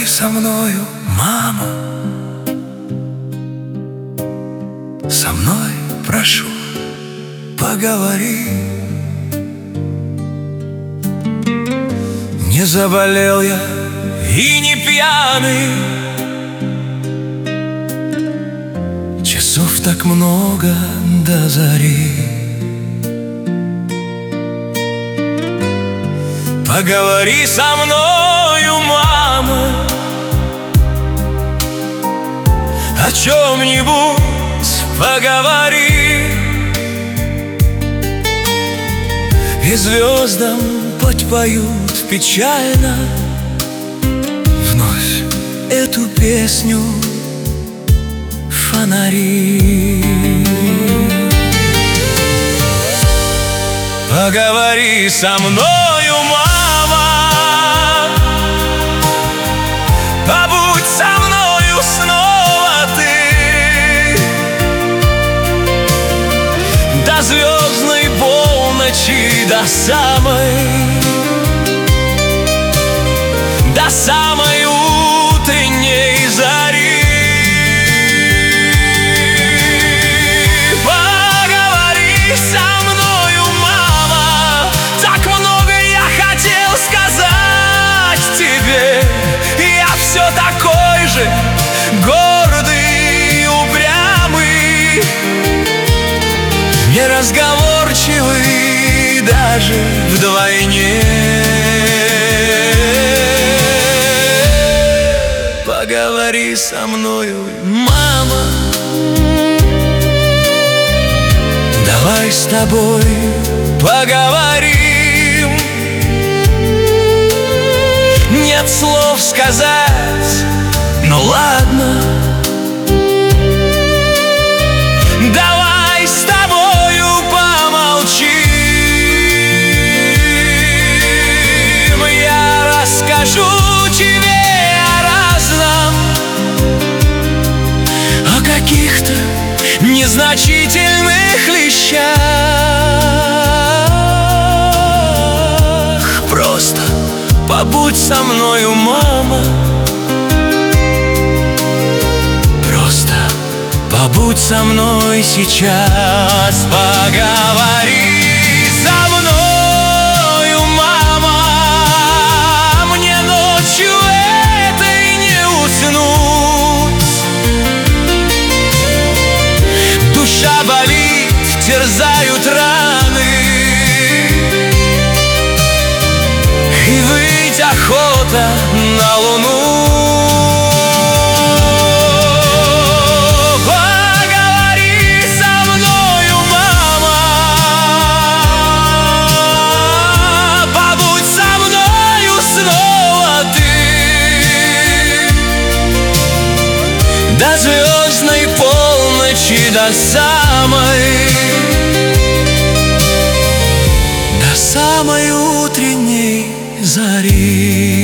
Поговори со мною, мама, со мной, прошу, поговори. Не заболел я и не пьяный, часов так много до зари. Поговори со мною, мама, о чем-нибудь поговори, и звездам подпоют печально вновь эту песню фонари. Поговори со мною, мама, побудь со мною снова ты, до звездной полночи, до самой утренней зари. Поговори со мною, мама, так много я хотел сказать тебе. Я все такой же гордый и упрямый, неразговорчивый даже вдвойне. Поговори со мною, мама, давай с тобой поговорим. Нет слов сказать, ну ладно, давай с тобою помолчим. Я расскажу тебе каких-то незначительных лещах. Просто побудь со мною, мама, просто побудь со мной сейчас. Поговори со мною, мама, мне ночью этой не уснуть. Душа болит, терзают раны, и выть охота на луну. Поговори со мною, мама, побудь со мною снова ты, до звездной полночи, до самой утренней зари.